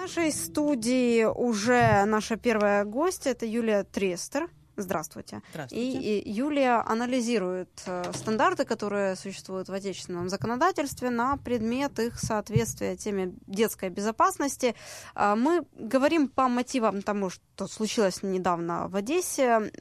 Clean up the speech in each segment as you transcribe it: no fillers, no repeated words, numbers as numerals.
нашей студии уже наша первая гостья, это Юлия Трестер. Здравствуйте. Здравствуйте. И Юлия анализирует стандарты, которые существуют в отечественном законодательстве на предмет их соответствия теме детской безопасности. Мы говорим по мотивам тому, что случилось недавно в Одессе.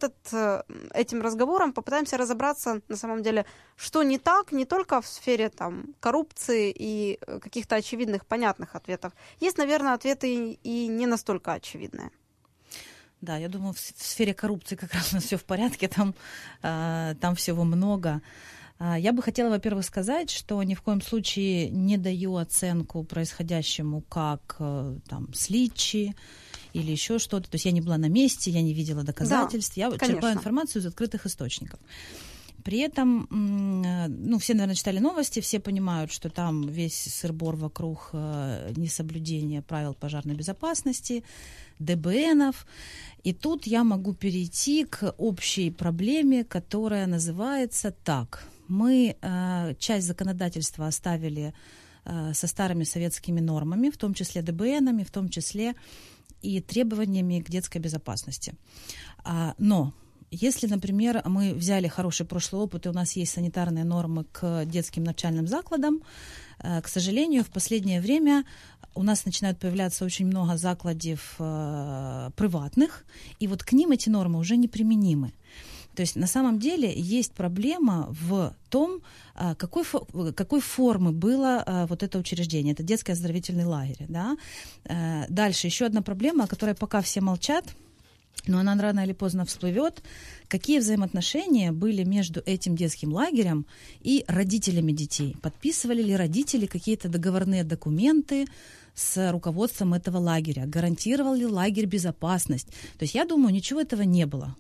Этим разговором попытаемся разобраться, на самом деле, что не так, не только в сфере коррупции и каких-то очевидных, понятных ответов. Есть, наверное, ответы и не настолько очевидные. Да, я думаю, в сфере коррупции как раз у нас все в порядке, там всего много. Я бы хотела, во-первых, сказать, что ни в коем случае не даю оценку происходящему как слідчі или еще что-то. То есть я не была на месте, я не видела доказательств, да, я черпаю информацию из открытых источников. При этом, все, наверное, читали новости, все понимают, что там весь сыр-бор вокруг несоблюдения правил пожарной безопасности, ДБНов. И тут я могу перейти к общей проблеме, которая называется так. Мы часть законодательства оставили со старыми советскими нормами, в том числе ДБНами, в том числе и требованиями к детской безопасности. Но если, например, мы взяли хороший прошлый опыт, и у нас есть санитарные нормы к детским начальным закладам, к сожалению, в последнее время у нас начинают появляться очень много закладов приватных, и вот к ним эти нормы уже неприменимы. То есть на самом деле есть проблема в том, какой формы было вот это учреждение. Это детский оздоровительный лагерь. Да? Дальше еще одна проблема, о которой пока все молчат, но она рано или поздно всплывет. Какие взаимоотношения были между этим детским лагерем и родителями детей? Подписывали ли родители какие-то договорные документы с руководством этого лагеря? Гарантировал ли лагерь безопасность? То есть я думаю, ничего этого не было.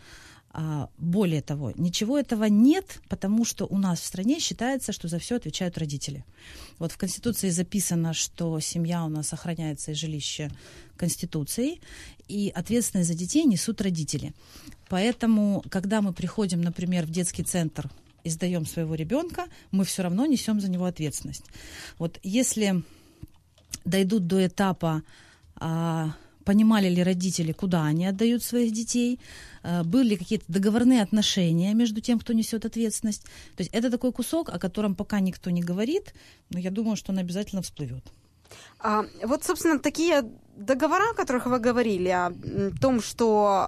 Более того, ничего этого нет, потому что у нас в стране считается, что за все отвечают родители. Вот в Конституции записано, что семья у нас охраняется и жилище Конституцией, и ответственность за детей несут родители. Поэтому, когда мы приходим, например, в детский центр и сдаем своего ребенка, мы все равно несем за него ответственность. Вот если дойдут до этапа, понимали ли родители, куда они отдают своих детей, были ли какие-то договорные отношения между тем, кто несет ответственность. То есть это такой кусок, о котором пока никто не говорит, но я думаю, что он обязательно всплывет. Вот, собственно, такие договора, о которых вы говорили, о том, что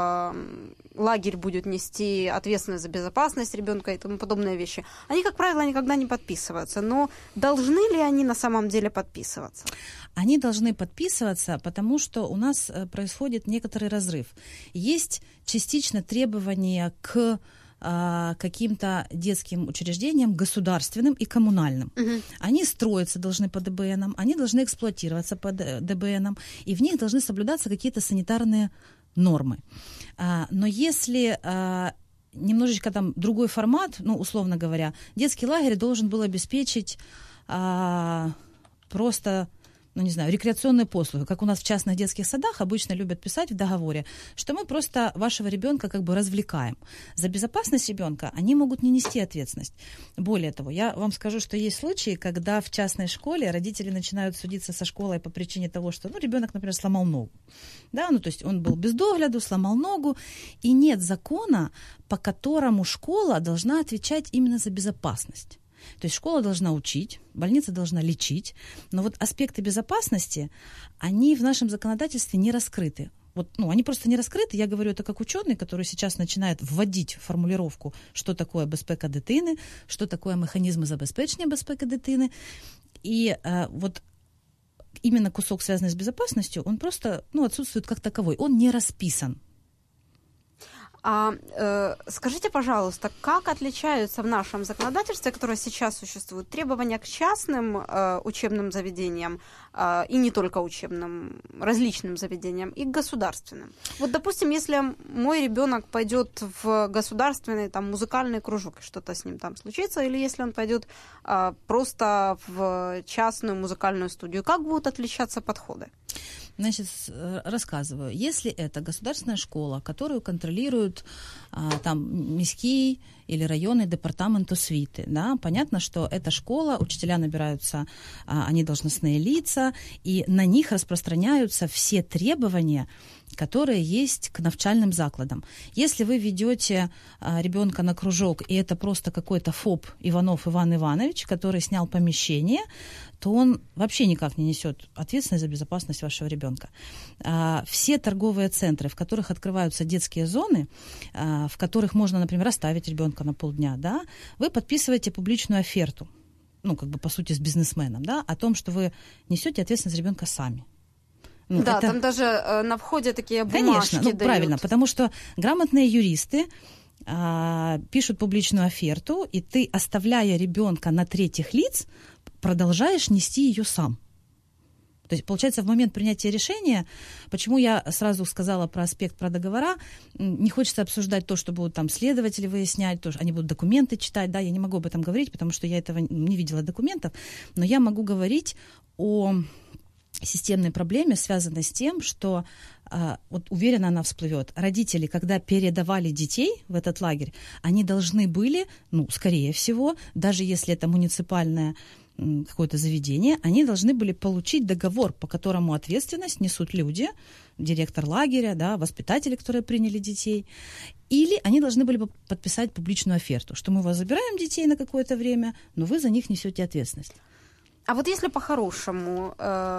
лагерь будет нести ответственность за безопасность ребенка и тому подобные вещи, они, как правило, никогда не подписываются. Но должны ли они на самом деле подписываться? Они должны подписываться, потому что у нас происходит некоторый разрыв. Есть частично требования к каким-то детским учреждениям, государственным и коммунальным. Угу. Они строиться должны по ДБНам, они должны эксплуатироваться по ДБНам, и в них должны соблюдаться какие-то санитарные нормы. Но если немножечко там другой формат, условно говоря, детский лагерь должен был обеспечить просто рекреационные послуги, как у нас в частных детских садах обычно любят писать в договоре, что мы просто вашего ребенка развлекаем. За безопасность ребенка они могут не нести ответственность. Более того, я вам скажу, что есть случаи, когда в частной школе родители начинают судиться со школой по причине того, что ребенок, например, сломал ногу. Да, то есть он был без догляду, сломал ногу, и нет закона, по которому школа должна отвечать именно за безопасность. То есть школа должна учить, больница должна лечить, но вот аспекты безопасности, они в нашем законодательстве не раскрыты. Они просто не раскрыты. Я говорю это как ученый, который сейчас начинает вводить формулировку, что такое безпека дитини, что такое механизмы забезпечения безпеки дитини. И именно кусок, связанный с безопасностью, он просто отсутствует как таковой, он не расписан. Скажите, пожалуйста, как отличаются в нашем законодательстве, которое сейчас существует, требования к частным учебным заведениям, и не только учебным, различным заведениям, и к государственным? Вот, допустим, если мой ребенок пойдет в государственный музыкальный кружок, и что-то с ним там случится, или если он пойдет просто в частную музыкальную студию, как будут отличаться подходы? Значит, рассказываю. Если это государственная школа, которую контролируют там міський или районный департамент освіти, да, понятно, что эта школа, учителя набираются, они должностные лица, и на них распространяются все требования, которые есть к навчальным закладам. Если вы ведете ребенка на кружок, и это просто какой-то ФОП Иванов Иван Иванович, который снял помещение, то он вообще никак не несет ответственность за безопасность вашего ребенка. Все торговые центры, в которых открываются детские зоны, в которых можно, например, оставить ребенка на полдня, да, вы подписываете публичную оферту, ну, как бы, по сути, с бизнесменом, да, о том, что вы несете ответственность за ребенка сами. Ну, да, там даже на входе такие бумажки. Конечно, правильно, потому что грамотные юристы пишут публичную оферту, и ты, оставляя ребенка на третьих лиц, продолжаешь нести ее сам. То есть, получается, в момент принятия решения, почему я сразу сказала про аспект про договора, не хочется обсуждать то, что будут там следователи выяснять, то, что они будут документы читать, да, я не могу об этом говорить, потому что я этого не видела документов, но я могу говорить о системной проблеме, связанной с тем, что, вот уверена, она всплывет. Родители, когда передавали детей в этот лагерь, они должны были, ну, скорее всего, даже если это муниципальное какое-то заведение, они должны были получить договор, по которому ответственность несут люди, директор лагеря, да, воспитатели, которые приняли детей, или они должны были подписать публичную оферту, что мы у вас забираем детей на какое-то время, но вы за них несете ответственность. А вот если по-хорошему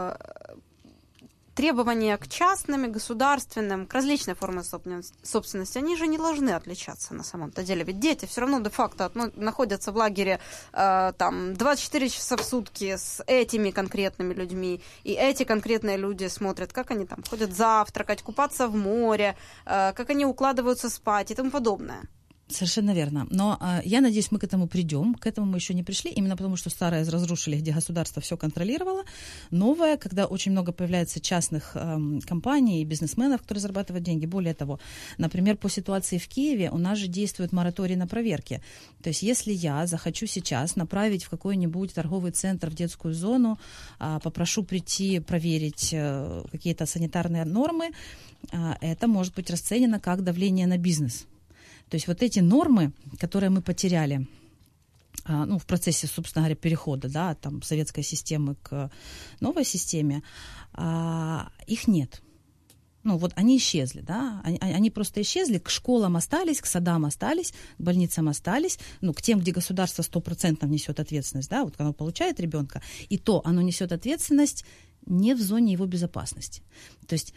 требования к частным и государственным, к различной форме собственности, они же не должны отличаться на самом-то деле. Ведь дети все равно де-факто находятся в лагере там 24 часа в сутки с этими конкретными людьми, и эти конкретные люди смотрят, как они там ходят завтракать, купаться в море, как они укладываются спать и тому подобное. Совершенно верно. Но я надеюсь, мы к этому придем. К этому мы еще не пришли, именно потому что старое разрушили, где государство все контролировало. Новое, когда очень много появляется частных компаний и бизнесменов, которые зарабатывают деньги. Более того, например, по ситуации в Киеве у нас же действует мораторий на проверки. То есть если я захочу сейчас направить в какой-нибудь торговый центр, в детскую зону, попрошу прийти проверить какие-то санитарные нормы, это может быть расценено как давление на бизнес. То есть вот эти нормы, которые мы потеряли, ну, в процессе, собственно говоря, перехода, да, там, советской системы к новой системе, их нет. Ну, вот они исчезли, да, они просто исчезли, к школам остались, к садам остались, к больницам остались, ну, к тем, где государство 100% несет ответственность, да, вот когда оно получает ребенка, и то оно несет ответственность не в зоне его безопасности. То есть...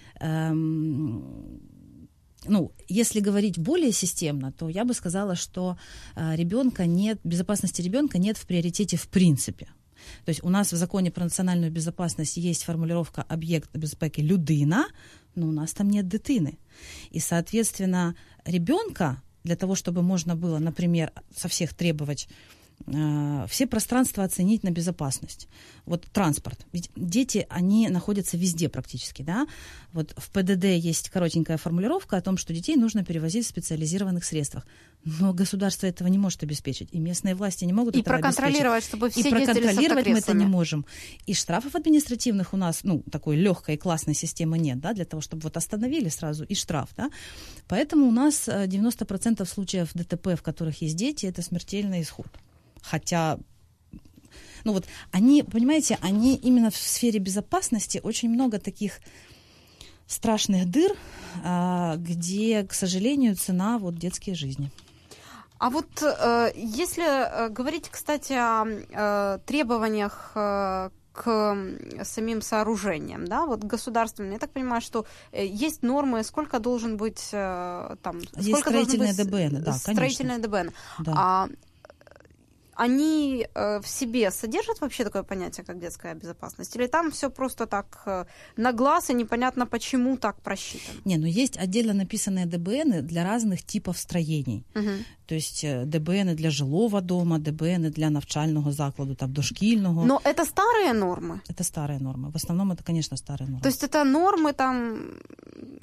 Ну, если говорить более системно, то я бы сказала, что безопасности ребенка нет в приоритете в принципе. То есть у нас в законе про национальную безопасность есть формулировка «объект безпеки людина», но у нас там нет дитини. И, соответственно, ребенка, для того, чтобы можно было, например, со всех требовать все пространства оценить на безопасность. Вот транспорт. Ведь дети, они находятся везде практически, да. Вот в ПДД есть коротенькая формулировка о том, что детей нужно перевозить в специализированных средствах. Но государство этого не может обеспечить. И местные власти не могут этого обеспечить. И проконтролировать, чтобы все ездили с автокреслами. И проконтролировать мы это не можем. И штрафов административных у нас, ну, такой легкой классной системы нет, да, для того, чтобы вот остановили сразу и штраф, да. Поэтому у нас 90% случаев ДТП, в которых есть дети, это смертельный исход. Хотя, ну вот, они, понимаете, они именно в сфере безопасности очень много таких страшных дыр, где, к сожалению, цена вот детские жизни. А вот если говорить, кстати, о требованиях к самим сооружениям, да, вот государственные, я так понимаю, что есть нормы, сколько должен быть там... Есть строительные ДБН, да, строительные ДБН. Да. Они в себе содержат вообще такое понятие, как детская безопасность? Или там все просто так на глаз и непонятно, почему так просчитано? Не, ну есть отдельно написанные ДБН для разных типов строений. Угу. То есть ДБН для жилого дома, ДБН для навчального закладу, там, дошкільного. Но это старые нормы? Это старые нормы. В основном это, конечно, старые нормы. То есть это нормы там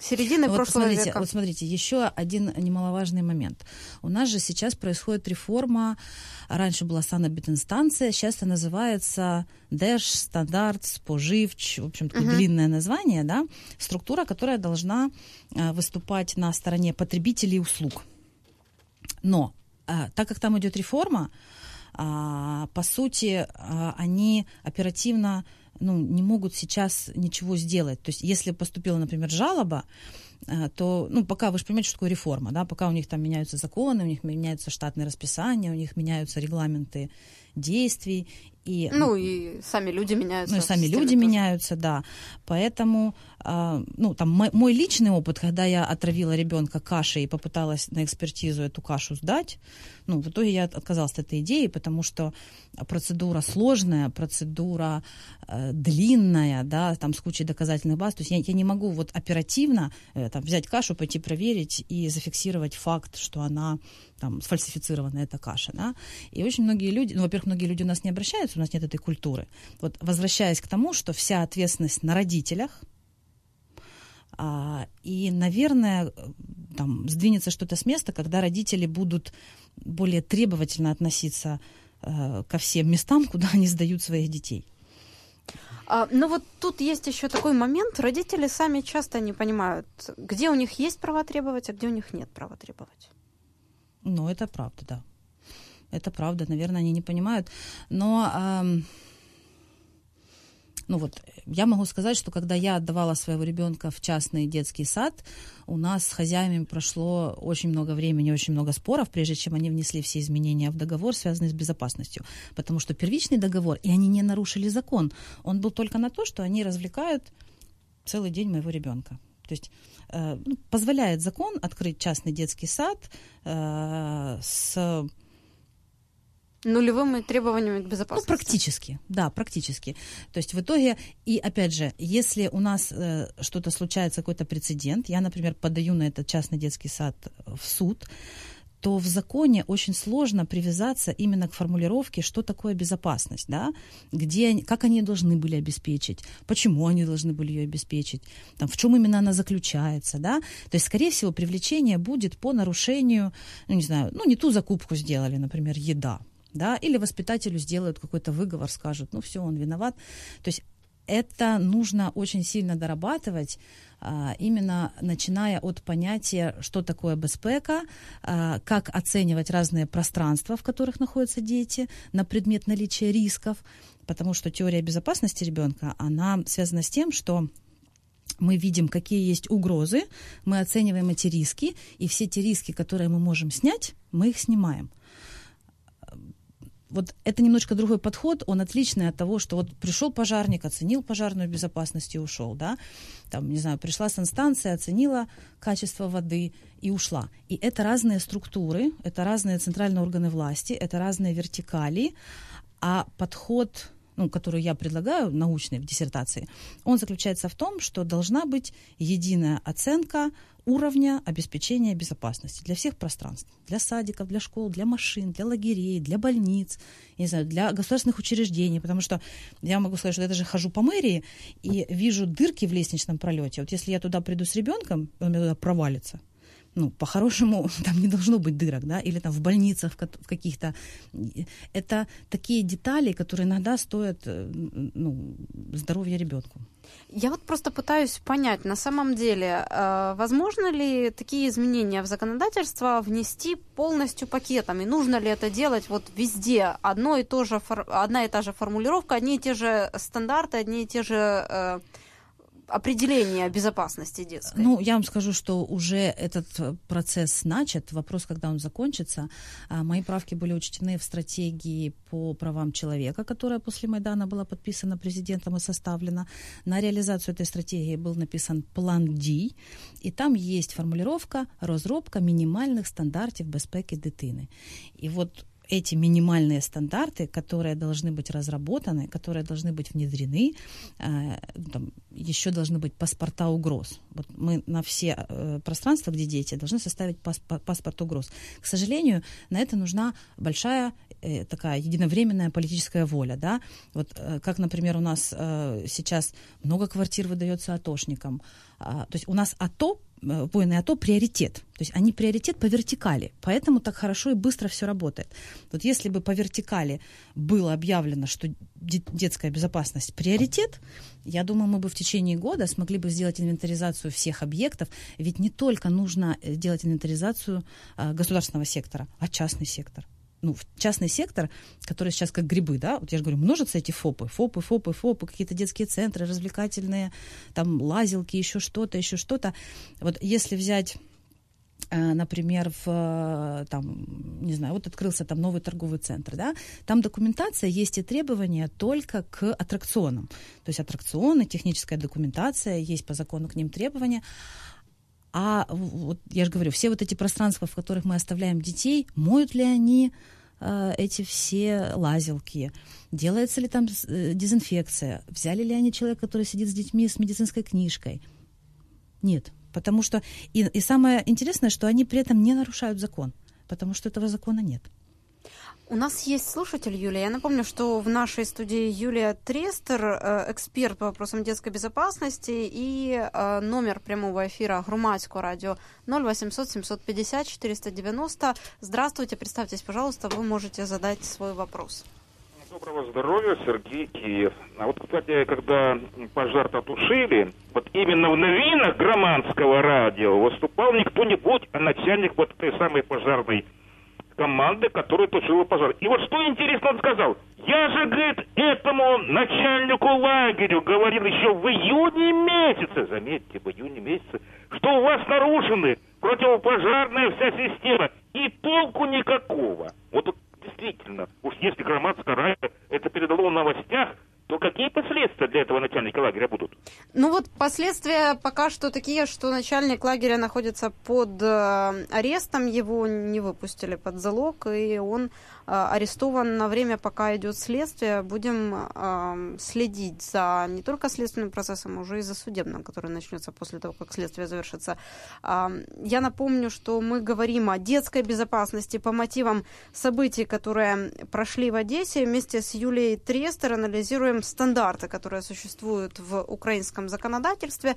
середины прошлого века. Вот смотрите, еще один немаловажный момент. У нас же сейчас происходит реформа. Раньше была санэпидинстанция, сейчас это называется Держстандартспоживч, в общем, такое длинное название, да, структура, которая должна выступать на стороне потребителей услуг. Но так как там идет реформа, по сути, они оперативно не могут сейчас ничего сделать. То есть, если поступила, например, жалоба, то, пока, вы же понимаете, что такое реформа, да, пока у них там меняются законы, у них меняются штатные расписания, у них меняются регламенты действий. И сами люди меняются. И сами люди меняются, да. Поэтому, мой личный опыт, когда я отравила ребенка кашей и попыталась на экспертизу эту кашу сдать, в итоге я отказалась от этой идеи, потому что процедура сложная, процедура длинная, да, там с кучей доказательных баз. То есть я не могу оперативно взять кашу, пойти проверить и зафиксировать факт, что она сфальсифицированная, эта каша, да. И очень многие люди, во-первых, многие люди у нас не обращаются, у нас нет этой культуры. Вот возвращаясь к тому, что вся ответственность на родителях, и, наверное, сдвинется что-то с места, когда родители будут более требовательно относиться ко всем местам, куда они сдают своих детей. Тут есть еще такой момент. Родители сами часто не понимают, где у них есть права требовать, а где у них нет права требовать. Это правда, да. Это правда, наверное, они не понимают. Но я могу сказать, что когда я отдавала своего ребенка в частный детский сад, у нас с хозяевами прошло очень много времени, очень много споров, прежде чем они внесли все изменения в договор, связанные с безопасностью. Потому что первичный договор, и они не нарушили закон, он был только на то, что они развлекают целый день моего ребенка. То есть позволяет закон открыть частный детский сад с нулевыми требованиями к безопасности. Практически, да, практически. То есть в итоге, и опять же, если у нас что-то случается, какой-то прецедент, я, например, подаю на этот частный детский сад в суд, то в законе очень сложно привязаться именно к формулировке, что такое безопасность, да, как они должны были обеспечить, почему они должны были ее обеспечить, в чем именно она заключается, да. То есть, скорее всего, привлечение будет по нарушению, не ту закупку сделали, например, еда, да, или воспитателю сделают какой-то выговор, скажут, все, он виноват. То есть это нужно очень сильно дорабатывать, именно начиная от понятия, что такое безпека, как оценивать разные пространства, в которых находятся дети, на предмет наличия рисков, потому что теория безопасности ребенка, она связана с тем, что мы видим, какие есть угрозы, мы оцениваем эти риски, и все те риски, которые мы можем снять, мы их снимаем. Это немножко другой подход, он отличный от того, что пришел пожарник, оценил пожарную безопасность и ушел, да, пришла санстанция, оценила качество воды и ушла. И это разные структуры, это разные центральные органы власти, это разные вертикали, а подход, который я предлагаю, научный в диссертации, он заключается в том, что должна быть единая оценка уровня обеспечения безопасности для всех пространств, для садиков, для школ, для машин, для лагерей, для больниц, для государственных учреждений, потому что я могу сказать, что я даже хожу по мэрии и вижу дырки в лестничном пролете. Если я туда приду с ребенком, он мне туда провалится. По-хорошему, там не должно быть дырок, да, или в больницах в каких-то. Это такие детали, которые иногда стоят здоровья ребенку. Я просто пытаюсь понять, на самом деле, возможно ли такие изменения в законодательство внести полностью пакетом, и нужно ли это делать везде? Одна и та же формулировка, одни и те же стандарты, одни и те же определение безопасности детской? Я вам скажу, что уже этот процесс начат. Вопрос, когда он закончится. Мои правки были учтены в стратегии по правам человека, которая после Майдана была подписана президентом и составлена. На реализацию этой стратегии был написан план Д, и там есть формулировка «розробка мінімальних стандартів безпеки дитини». И эти минимальные стандарты, которые должны быть разработаны, которые должны быть внедрены, еще должны быть паспорта угроз. Мы на все пространства, где дети, должны составить паспорт угроз. К сожалению, на это нужна большая такая единовременная политическая воля, да, вот как, например, у нас сейчас много квартир выдается атошникам, то есть у нас воины АТО приоритет, то есть они приоритет по вертикали, поэтому так хорошо и быстро все работает. Вот если бы по вертикали было объявлено, что детская безопасность приоритет, я думаю, мы бы в течение года смогли бы сделать инвентаризацию всех объектов, ведь не только нужно делать инвентаризацию государственного сектора, а частный сектор. Частный сектор, который сейчас как грибы, да, вот я же говорю, множатся эти ФОПы, какие-то детские центры развлекательные, там лазилки, еще что-то. Вот если взять, например, вот открылся там новый торговый центр, да, там документация есть и требования только к аттракционам. То есть аттракционы, техническая документация, есть по закону к ним требования. А вот я же говорю, все вот эти пространства, в которых мы оставляем детей, моют ли они эти все лазилки, делается ли там дезинфекция, взяли ли они человека, который сидит с детьми с медицинской книжкой? Нет, потому что... И самое интересное, что они при этом не нарушают закон, потому что этого закона нет. У нас есть слушатель, Юлия. Я напомню, что в нашей студии Юлия Трестер, эксперт по вопросам детской безопасности, и номер прямого эфира Громадского радио 0800 750 490. Здравствуйте, представьтесь, пожалуйста, вы можете задать свой вопрос. Доброго здоровья, Сергей, Киев. А вот, кстати, когда пожар-то тушили, вот именно в новинах Громадского радио выступал не кто-нибудь, а начальник вот этой самой пожарной команды, которая тушила пожар. И вот что интересно он сказал. Я же, говорит, этому начальнику лагеря говорил еще в июне месяце, заметьте, в июне месяце, что у вас нарушены противопожарная вся система, и толку никакого. Вот действительно, уж если Громадское радио это передало в новостях, то какие последствия для этого начальника лагеря будут? Последствия пока что такие, что начальник лагеря находится под арестом, его не выпустили под залог, и он арестован на время, пока идет следствие. Будем следить за не только следственным процессом, а уже и за судебным, который начнется после того, как следствие завершится. Я напомню, что мы говорим о детской безопасности по мотивам событий, которые прошли в Одессе. Вместе с Юлией Трестер анализируем стандарты, которые существуют в украинском законодательстве.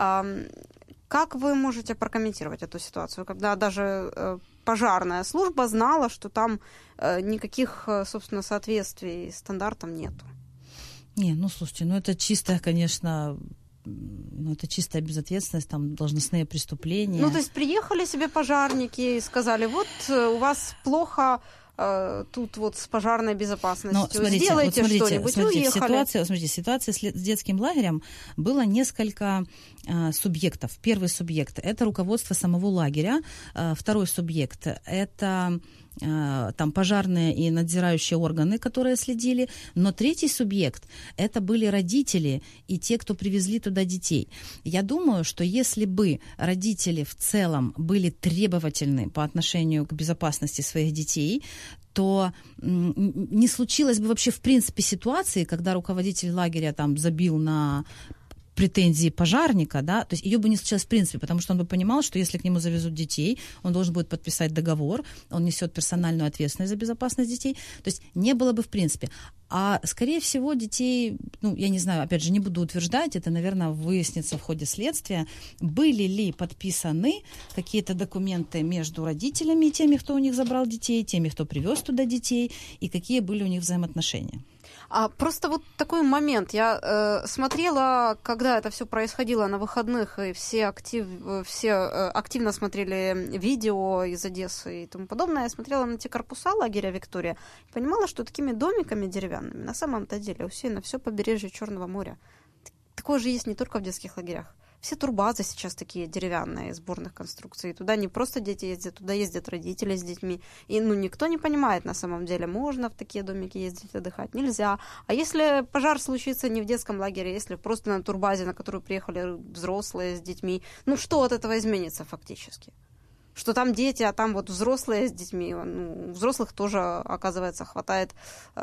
Как вы можете прокомментировать эту ситуацию, когда даже пожарная служба знала, что там никаких, собственно, соответствий стандартам нету? Слушайте, это чистая, конечно, это чистая безответственность, там должностные преступления. То есть приехали себе пожарники и сказали, вот у вас плохо тут вот с пожарной безопасностью, сделайте что-нибудь, и уехали. Ситуация с детским лагерем было несколько субъектов. Первый субъект – это руководство самого лагеря. Второй субъект – это там пожарные и надзирающие органы, которые следили. Но третий субъект – это были родители и те, кто привезли туда детей. Я думаю, что если бы родители в целом были требовательны по отношению к безопасности своих детей, то не случилось бы вообще в принципе ситуации, когда руководитель лагеря там забил на претензии пожарника, да, то есть ее бы не случилось в принципе, потому что он бы понимал, что если к нему завезут детей, он должен будет подписать договор, он несет персональную ответственность за безопасность детей, то есть не было бы в принципе. А, скорее всего, детей, я не знаю, опять же, не буду утверждать, это, наверное, выяснится в ходе следствия, были ли подписаны какие-то документы между родителями и теми, кто у них забрал детей, теми, кто привез туда детей, и какие были у них взаимоотношения. Просто вот такой момент. Я смотрела, когда это все происходило на выходных, и все активно смотрели видео из Одессы и тому подобное. Я смотрела на те корпуса лагеря Виктория и понимала, что такими домиками деревянными на самом-то деле усеяно все побережье Черного моря. Такое же есть не только в детских лагерях. Все турбазы сейчас такие деревянные, сборных конструкций. Туда не просто дети ездят, туда ездят родители с детьми. И никто не понимает на самом деле, можно в такие домики ездить отдыхать, нельзя. А если пожар случится не в детском лагере, если просто на турбазе, на которую приехали взрослые с детьми, что от этого изменится фактически? Что там дети, а там вот взрослые с детьми. У взрослых тоже, оказывается, хватает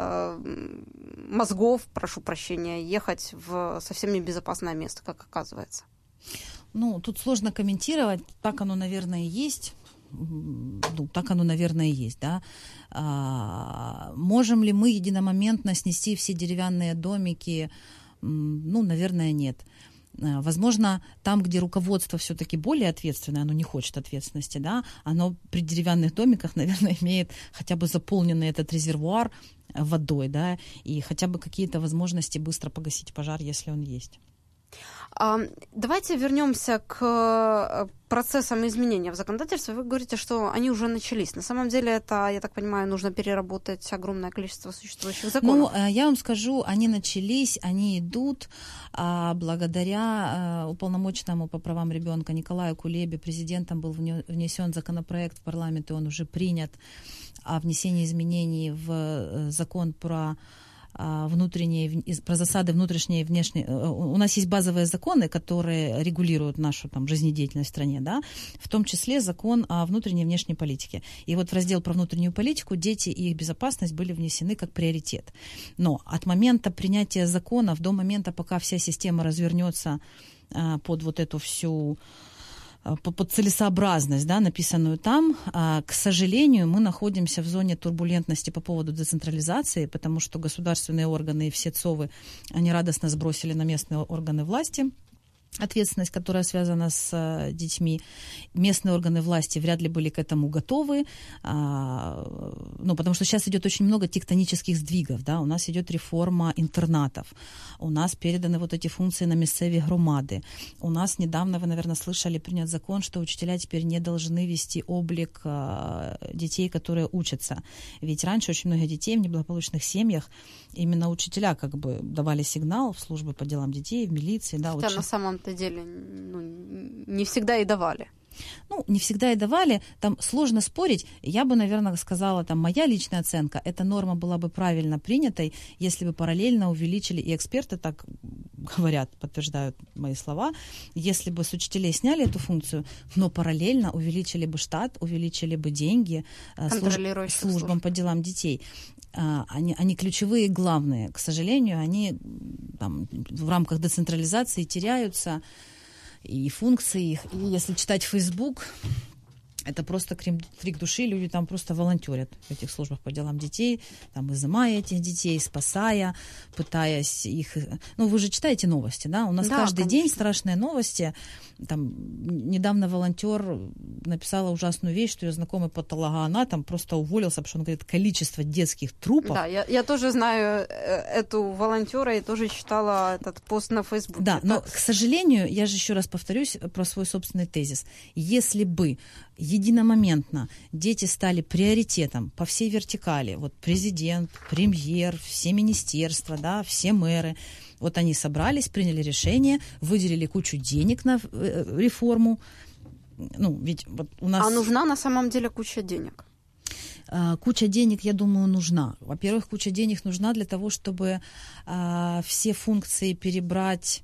мозгов, прошу прощения, ехать в совсем небезопасное место, как оказывается. Тут сложно комментировать, так оно, наверное, и есть. ну, так оно, наверное, и есть, да. Можем ли мы единомоментно снести все деревянные домики? Ну, наверное, нет. Возможно, там, где руководство все-таки более ответственное, оно не хочет ответственности, да, оно при деревянных домиках, наверное, имеет хотя бы заполненный этот резервуар водой, да, и хотя бы какие-то возможности быстро погасить пожар, если он есть. Давайте вернемся к процессам изменения в законодательстве. Вы говорите, что они уже начались. На самом деле это, я так понимаю, нужно переработать огромное количество существующих законов. Ну, я вам скажу, они начались, они идут благодаря уполномоченному по правам ребенка Николаю Кулебе. Президентом был внесен законопроект в парламент, и он уже принят о внесении изменений в закон про засады внутренние и внешние. У нас есть базовые законы, которые регулируют нашу там жизнедеятельность в стране, да, в том числе закон о внутренней и внешней политике. И вот в раздел про внутреннюю политику дети и их безопасность были внесены как приоритет. Но от момента принятия законов до момента, пока вся система развернется под вот эту всю под целесообразность, да, написанную там, к сожалению, мы находимся в зоне турбулентности по поводу децентрализации, потому что государственные органы и все ЦОВы, они радостно сбросили на местные органы власти ответственность, которая связана с детьми. Местные органы власти вряд ли были к этому готовы, ну, потому что сейчас идет очень много тектонических сдвигов, да, у нас идет реформа интернатов, у нас переданы вот эти функции на местные громады, у нас недавно, вы, наверное, слышали, принят закон, что учителя теперь не должны вести облик детей, которые учатся, ведь раньше очень много детей в неблагополучных семьях, именно учителя как бы давали сигнал в службы по делам детей, в милиции, да. Хотя на самом-то деле не всегда и давали. Ну, не всегда и давали, там сложно спорить. Я бы, наверное, сказала, там, моя личная оценка, эта норма была бы правильно принятой, если бы параллельно увеличили, и эксперты так говорят, подтверждают мои слова, если бы с учителей сняли эту функцию, но параллельно увеличили бы штат, увеличили бы деньги службам по делам детей. Они ключевые и главные. К сожалению, они там, в рамках децентрализации теряются, и функции их. И если читать Facebook, это просто крик души, люди там просто волонтерят в этих службах по делам детей, там, изымая этих детей, спасая, пытаясь их... Ну, вы же читаете новости, да? У нас каждый день страшные новости. Там, недавно волонтер написала ужасную вещь, что ее знакомый патологоанатом просто уволился, потому что он говорит, количество детских трупов... Да, я тоже знаю эту волонтера и тоже читала этот пост на Фейсбуке. Да, но, к сожалению, я же еще раз повторюсь про свой собственный тезис. Если бы единомоментно дети стали приоритетом по всей вертикали, вот президент, премьер, все министерства, да, все мэры, вот они собрались, приняли решение, выделили кучу денег на реформу. Ну, ведь вот у нас... А нужна на самом деле куча денег? Куча денег, я думаю, нужна. Во-первых, куча денег нужна для того, чтобы все функции перебрать.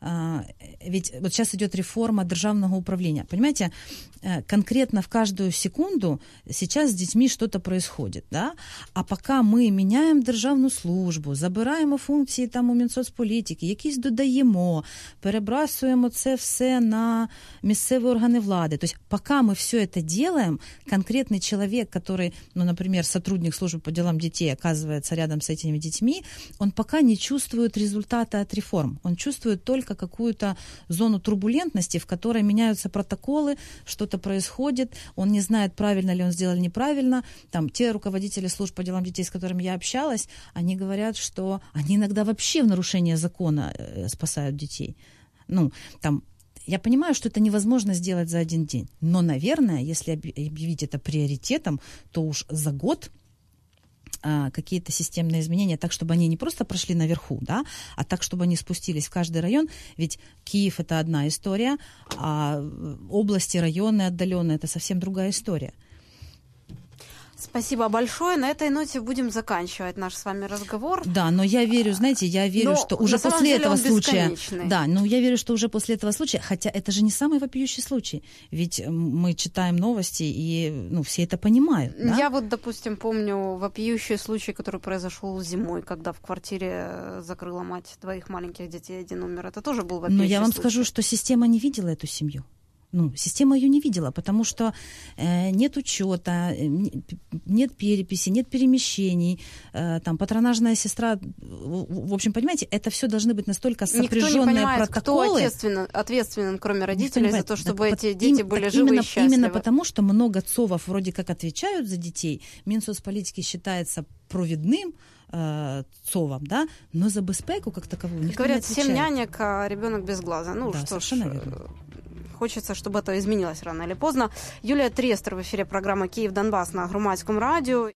Ведь вот сейчас идет реформа державного управления. Понимаете, конкретно в каждую секунду сейчас с детьми что-то происходит, да? А пока ми міняємо державну службу, забираємо функції там у Мінсоцполітики, якісь додаємо, перебрасуємо це все на місцеві органи влади. То есть пока мы все это делаем, конкретный человек, который, ну, например, сотрудник службы по делам детей оказывается рядом с этими детьми, он пока не чувствует результата от реформ. Он чувствует только какую-то зону турбулентности, в которой меняются протоколы, что-то происходит, он не знает, правильно ли он сделал, неправильно. Там те руководители служб по делам детей, с которыми я общалась, они говорят, что они иногда вообще в нарушение закона спасают детей. Ну, там, я понимаю, что это невозможно сделать за один день, но, наверное, если объявить это приоритетом, то уж за год какие-то системные изменения, так, чтобы они не просто прошли наверху, да, а так, чтобы они спустились в каждый район. Ведь Киев — это одна история, а области, районы отдаленные — это совсем другая история. Спасибо большое. На этой ноте будем заканчивать наш с вами разговор. Да, но я верю, знаете, что уже после этого случая... Да, но я верю, что уже после этого случая, хотя это же не самый вопиющий случай, ведь мы читаем новости, и все это понимают. Да? Я вот, допустим, помню вопиющий случай, который произошел зимой, когда в квартире закрыла мать двоих маленьких детей, один умер. Это тоже был вопиющий случай. Но я вам скажу, что система не видела эту семью. система ее не видела, потому что нет учета, нет переписи, нет перемещений, там патронажная сестра, в общем, понимаете, это все должны быть настолько сопряженные протоколы. Никто не понимает, кто ответственен, кроме родителей, за то, чтобы эти дети были живы и счастливы. Именно потому, что много ЦОВов вроде как отвечают за детей, Минсоцполитики считается провідним ЦОВом, да, но за безпеку как таковую никто не отвечает. Говорят, 7 нянек, а ребенок без глаза. Ну, да, что ж, верно. Хочется, чтобы это изменилось рано или поздно. Юлія Трестер в эфире программы «Київ-Донбас» на Громадському радіо.